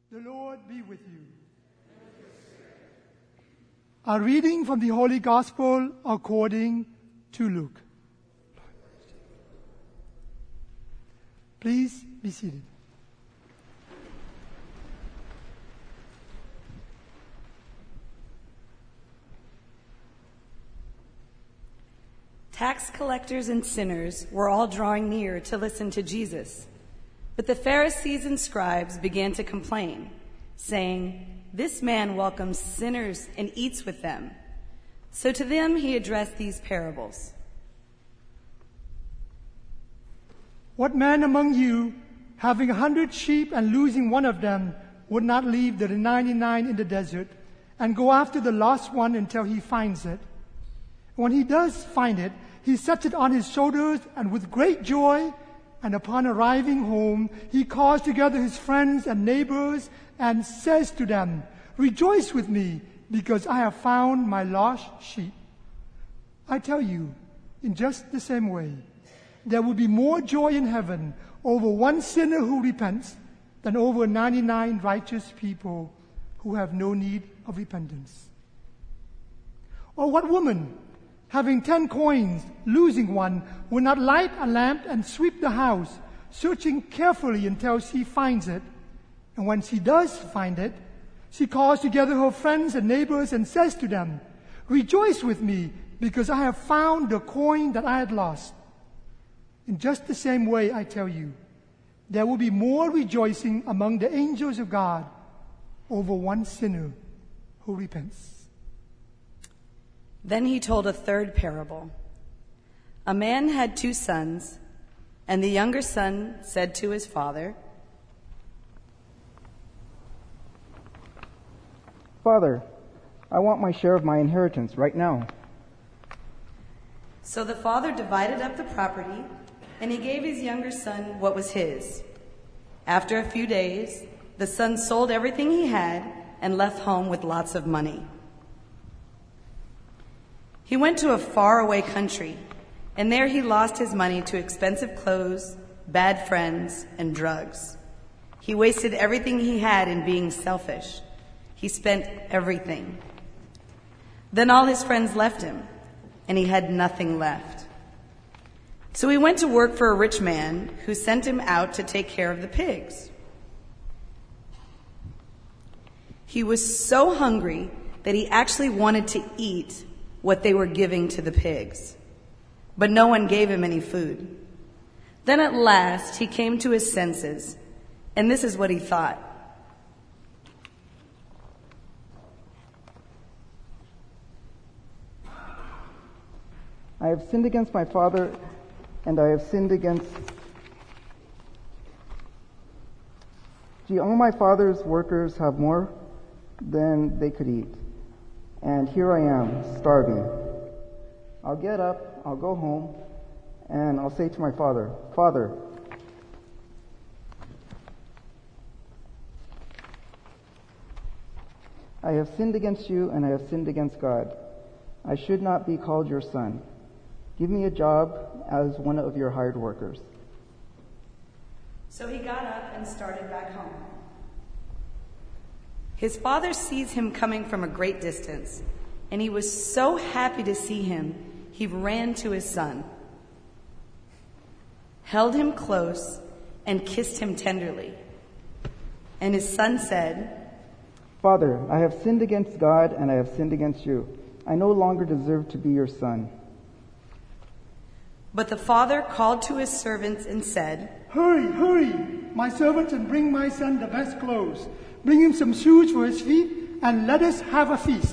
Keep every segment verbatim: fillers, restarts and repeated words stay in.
The Lord be with you. A reading from the Holy Gospel according to Luke. Please be seated. Tax collectors and sinners were all drawing near to listen to Jesus. But the Pharisees and scribes began to complain, saying, "This man welcomes sinners and eats with them." So to them he addressed these parables. What man among you, having a hundred sheep and losing one of them, would not leave the ninety-nine in the desert and go after the lost one until he finds it? When he does find it, he sets it on his shoulders, and with great joy, and upon arriving home, he calls together his friends and neighbors and says to them, "Rejoice with me, because I have found my lost sheep." I tell you, in just the same way, there will be more joy in heaven over one sinner who repents than over ninety-nine righteous people who have no need of repentance. Or what woman, having ten coins, losing one, will not light a lamp and sweep the house, searching carefully until she finds it? And when she does find it, she calls together her friends and neighbors and says to them, "Rejoice with me, because I have found the coin that I had lost." In just the same way, I tell you, there will be more rejoicing among the angels of God over one sinner who repents. Then he told a third parable. A man had two sons, and the younger son said to his father, "Father, I want my share of my inheritance right now." So the father divided up the property, and he gave his younger son what was his. After a few days, the son sold everything he had and left home with lots of money. He went to a faraway country, and there he lost his money to expensive clothes, bad friends, and drugs. He wasted everything he had in being selfish. He spent everything. Then all his friends left him, and he had nothing left. So he went to work for a rich man who sent him out to take care of the pigs. He was so hungry that he actually wanted to eat what they were giving to the pigs, but no one gave him any food. Then at last he came to his senses, and this is what he thought. I have sinned against my father, and I have sinned against... Gee, all my father's workers have more than they could eat. And here I am, starving. I'll get up, I'll go home, and I'll say to my father, "Father, I have sinned against you, and I have sinned against God. I should not be called your son. Give me a job as one of your hired workers." So he got up and started back home. His father sees him coming from a great distance, and he was so happy to see him, he ran to his son, held him close, and kissed him tenderly. And his son said, "Father, I have sinned against God, and I have sinned against you. I no longer deserve to be your son." But the father called to his servants and said, "Hurry, hurry, my servants, and bring my son the best clothes. Bring him some shoes for his feet, and let us have a feast.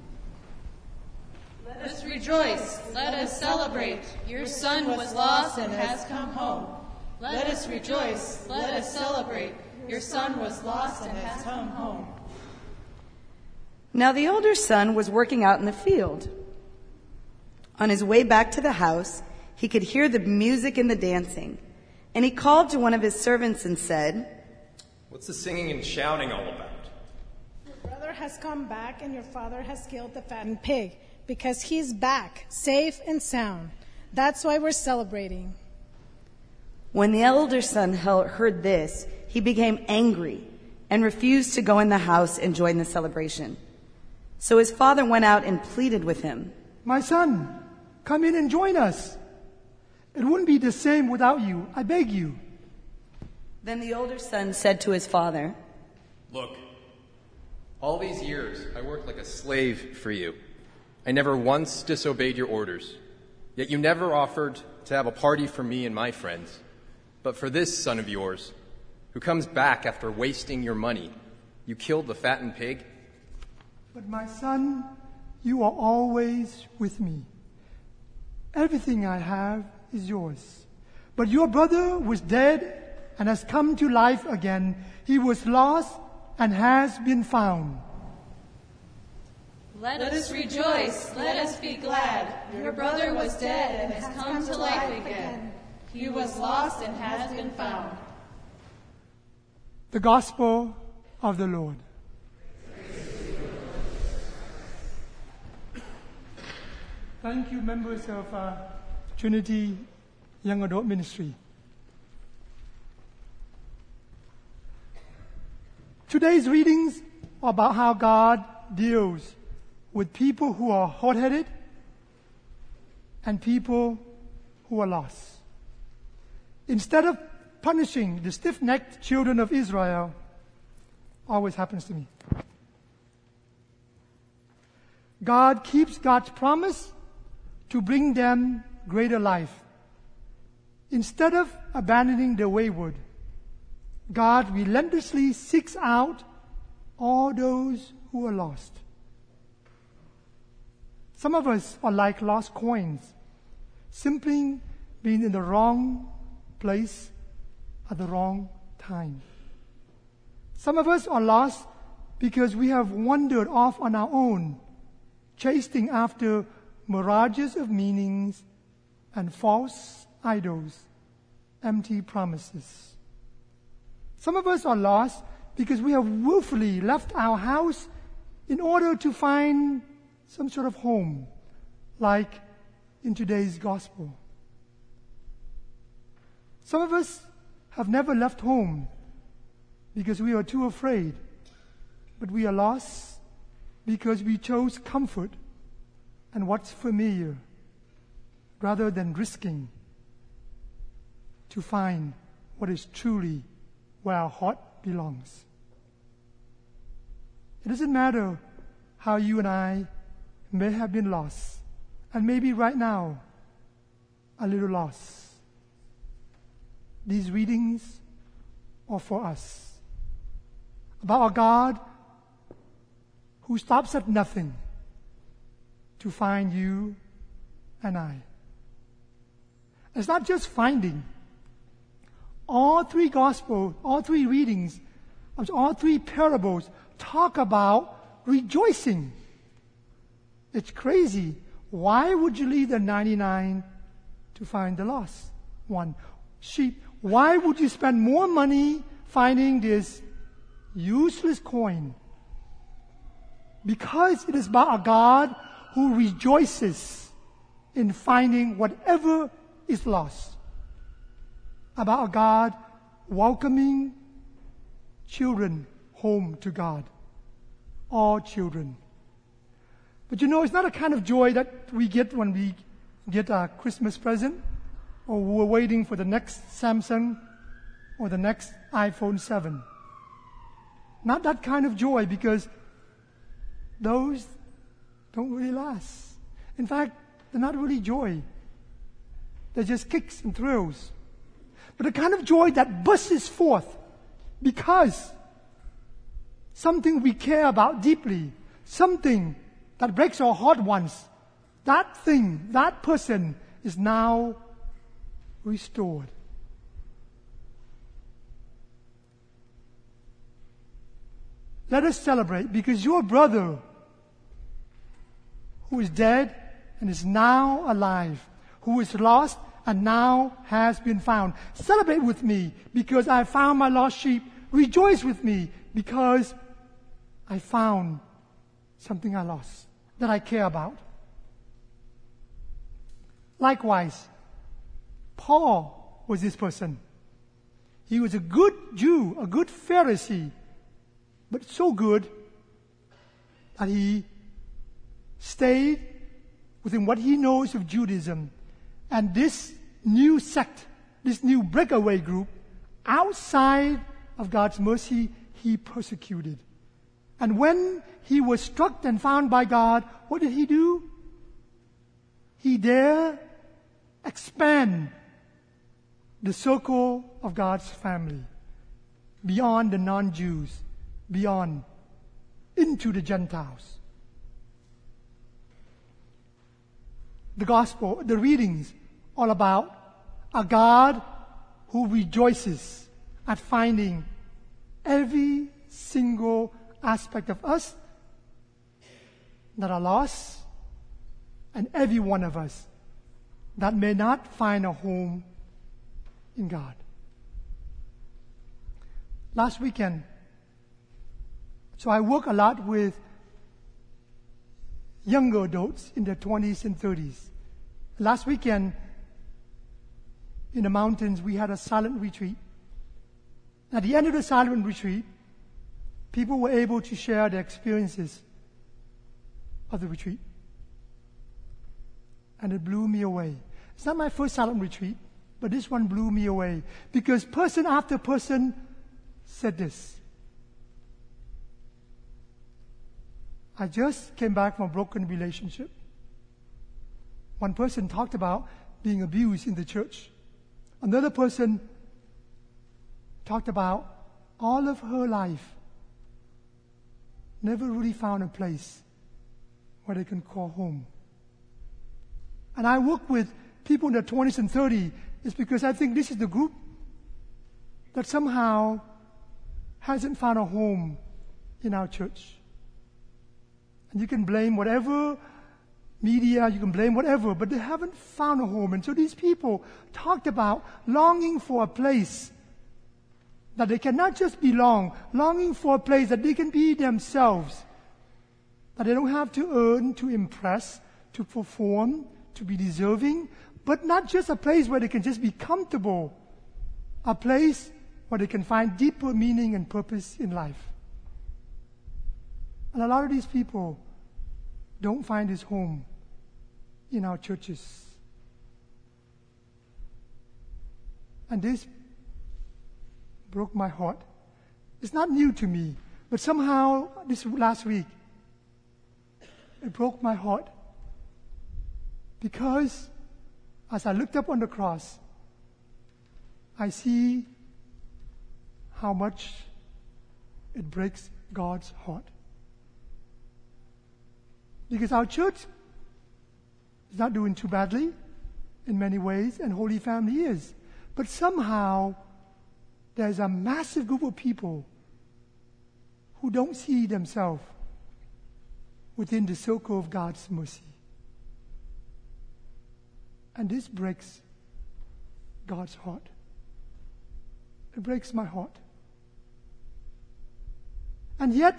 Let us rejoice. Let us celebrate. Your son was lost and has come home. Let us rejoice. Let us celebrate. Your son was lost and has come home." Now the older son was working out in the field. On his way back to the house, he could hear the music and the dancing, and he called to one of his servants and said, "What's the singing and shouting all about?" "Your brother has come back, and your father has killed the fattened pig, because he's back, safe and sound. That's why we're celebrating." When the elder son heard this, he became angry and refused to go in the house and join the celebration. So his father went out and pleaded with him. My son, come in and join us. It wouldn't be the same without you. I beg you. Then the older son said to his father, Look, all these years I worked like a slave for you. I never once disobeyed your orders. Yet you never offered to have a party for me and my friends. But for this son of yours, who comes back after wasting your money, you killed the fattened pig? But my son, you are always with me. Everything I have is yours. But your brother was dead and has come to life again. He was lost and has been found. Let us rejoice, let us be glad. Your brother was dead and has come to life again. He was lost and has been found. The Gospel of the Lord. Thank you, members of uh, Trinity Young Adult Ministry. Today's readings are about how God deals with people who are hot-headed and people who are lost. Instead of punishing the stiff-necked children of Israel, always happens to me, God keeps God's promise to bring them greater life. Instead of abandoning the wayward, God relentlessly seeks out all those who are lost. Some of us are like lost coins, simply being in the wrong place at the wrong time. Some of us are lost because we have wandered off on our own, chasing after mirages of meanings and false idols, empty promises. Some of us are lost because we have willfully left our house in order to find some sort of home, like in today's gospel. Some of us have never left home because we are too afraid, but we are lost because we chose comfort and what's familiar rather than risking to find what is truly where our heart belongs. It doesn't matter how you and I may have been lost, and maybe right now a little lost. These readings are for us, about a God who stops at nothing to find you and I. It's not just finding. All three Gospels, all three readings, all three parables talk about rejoicing. It's crazy. Why would you leave the ninety-nine to find the lost one? Sheep. Why would you spend more money finding this useless coin? Because it is about a God who rejoices in finding whatever is lost. About a God welcoming children home to God. All children. But you know, it's not a kind of joy that we get when we get a Christmas present, or we're waiting for the next Samsung or the next iPhone seven. Not that kind of joy, because those don't really last. In fact, they're not really joy. They're just kicks and thrills. But the kind of joy that bursts forth because something we care about deeply, something that breaks our heart once, that thing, that person is now restored. Let us celebrate, because your brother, who is dead and is now alive, who is lost and now has been found. Celebrate with me, because I found my lost sheep. Rejoice with me, because I found something I lost that I care about. Likewise, Paul was this person. He was a good Jew, a good Pharisee, but so good that he stayed within what he knows of Judaism. And this new sect, this new breakaway group, outside of God's mercy, he persecuted. And when he was struck and found by God, what did he do? He dared expand the circle of God's family beyond the non-Jews, beyond, into the Gentiles. The gospel, the readings, all about a God who rejoices at finding every single aspect of us that are lost, and every one of us that may not find a home in God. Last weekend, so I work a lot with younger adults in their twenties and thirties. Last weekend, in the mountains, we had a silent retreat. At the end of the silent retreat, people were able to share their experiences of the retreat. And it blew me away. It's not my first silent retreat, but this one blew me away. Because person after person said this. I just came back from a broken relationship. One person talked about being abused in the church. Another person talked about all of her life never really found a place where they can call home. And I work with people in their twenties and thirties is because I think this is the group that somehow hasn't found a home in our church. And you can blame whatever media, you can blame whatever, but they haven't found a home. And so these people talked about longing for a place that they can not just belong, longing for a place that they can be themselves, that they don't have to earn, to impress, to perform, to be deserving, but not just a place where they can just be comfortable, a place where they can find deeper meaning and purpose in life. And a lot of these people don't find this home in our churches. And this broke my heart. It's not new to me, but somehow this last week, it broke my heart. Because as I looked up on the cross, I see how much it breaks God's heart. Because our church is not doing too badly in many ways, and Holy Family is. But somehow, there's a massive group of people who don't see themselves within the circle of God's mercy. And this breaks God's heart. It breaks my heart. And yet,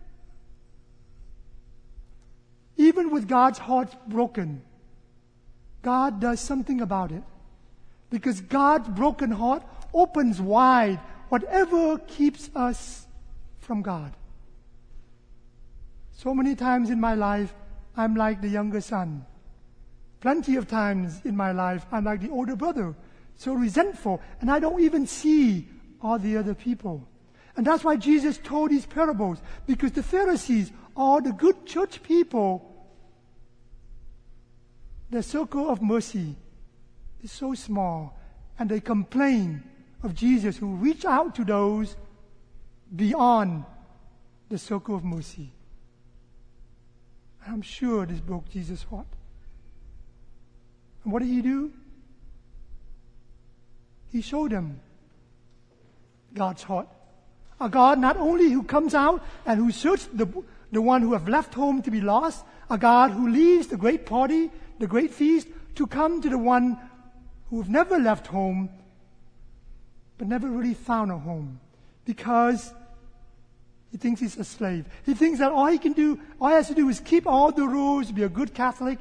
even with God's heart broken, God does something about it. Because God's broken heart opens wide whatever keeps us from God. So many times in my life, I'm like the younger son. Plenty of times in my life, I'm like the older brother, so resentful, and I don't even see all the other people. And that's why Jesus told these parables, because the Pharisees, all the good church people, their circle of mercy is so small, and they complain of Jesus who reached out to those beyond the circle of mercy. And I'm sure this broke Jesus' heart. And what did he do? He showed them God's heart. A God not only who comes out and who searches the, the one who have left home to be lost, a God who leaves the great party, the great feast, to come to the one who have never left home, but never really found a home, because he thinks he's a slave. He thinks that all he can do, all he has to do is keep all the rules, be a good Catholic,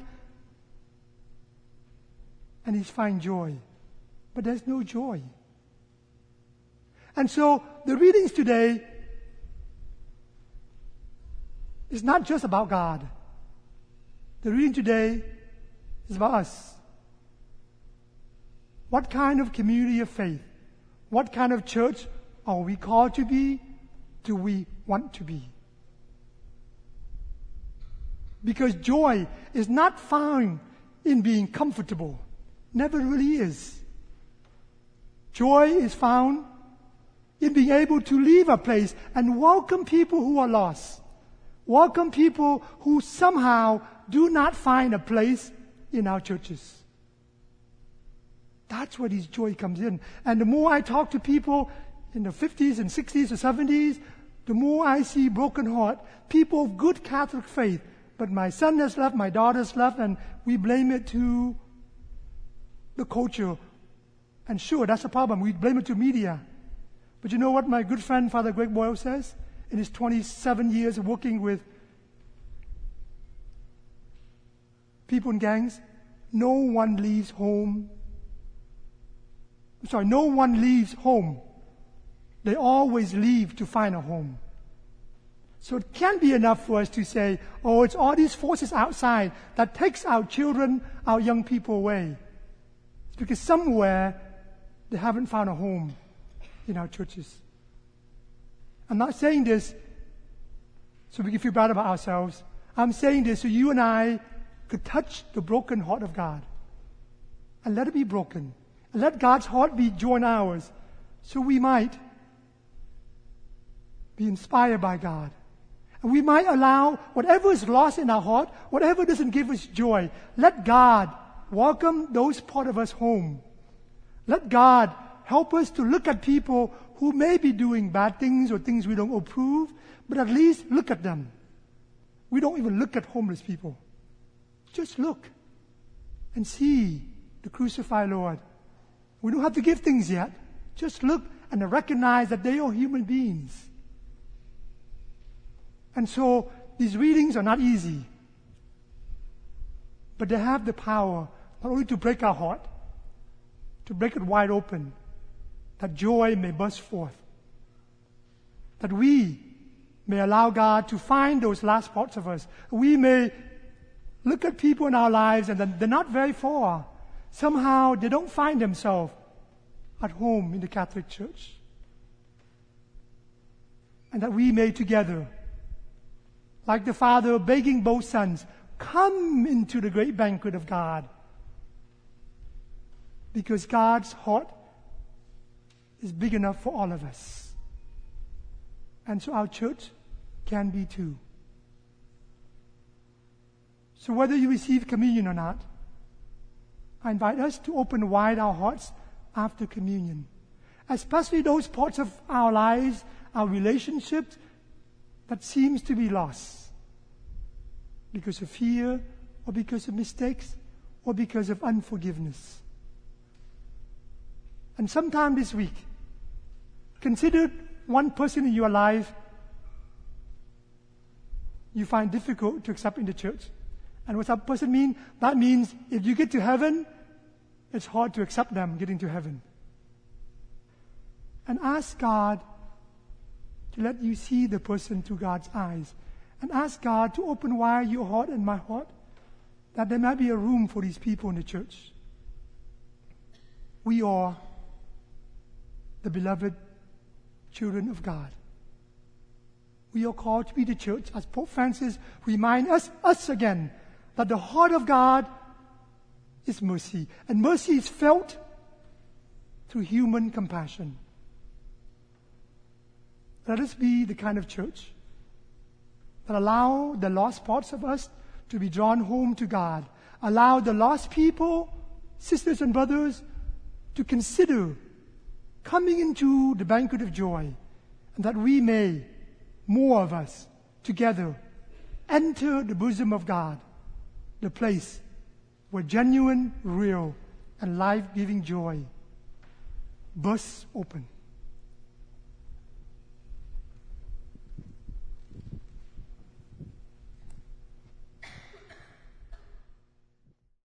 and he's find joy. But there's no joy. And so the readings today It's not just about God. The reading today is about us. What kind of community of faith, what kind of church are we called to be? Do we want to be? Because joy is not found in being comfortable. Never really is. Joy is found in being able to leave a place and welcome people who are lost. Welcome people who somehow do not find a place in our churches. That's where this joy comes in. And the more I talk to people in the fifties and sixties or seventies, the more I see broken heart, people of good Catholic faith. But my son has left, my daughter's left, and we blame it to the culture. And sure, that's a problem. We blame it to media. But you know what my good friend Father Greg Boyle says? In his twenty-seven years of working with people in gangs, no one leaves home. Sorry, no one leaves home. They always leave to find a home. So it can't be enough for us to say, oh, it's all these forces outside that takes our children, our young people away. It's because somewhere they haven't found a home in our churches. I'm not saying this so we can feel bad about ourselves. I'm saying this so you and I could touch the broken heart of God. And let it be broken. And let God's heart be joined ours so we might be inspired by God. And we might allow whatever is lost in our heart, whatever doesn't give us joy, let God welcome those part of us home. Let God help us to look at people who may be doing bad things or things we don't approve, but at least look at them. We don't even look at homeless people. Just look and see the crucified Lord. We don't have to give things yet. Just look and recognize that they are human beings. And so these readings are not easy, but they have the power not only to break our heart, to break it wide open, that joy may burst forth, that we may allow God to find those last parts of us. We may look at people in our lives and they're not very far. Somehow they don't find themselves at home in the Catholic Church. And that we may together, like the Father begging both sons, come into the great banquet of God. Because God's heart is big enough for all of us. And so our church can be too. So whether you receive communion or not, I invite us to open wide our hearts after communion. Especially those parts of our lives, our relationships, that seems to be lost. Because of fear, or because of mistakes, or because of unforgiveness. And sometime this week, consider one person in your life you find difficult to accept in the church. And what that person mean? That means if you get to heaven, it's hard to accept them getting to heaven. And ask God to let you see the person through God's eyes. And ask God to open wide your heart and my heart, that there might be a room for these people in the church. We are the beloved children of God. We are called to be the church, as Pope Francis reminds us, us again, that the heart of God is mercy. And mercy is felt through human compassion. Let us be the kind of church that allow the lost parts of us to be drawn home to God. Allow the lost people, sisters and brothers, to consider coming into the banquet of joy, and that we may, more of us, together, enter the bosom of God, the place where genuine, real, and life-giving joy bursts open.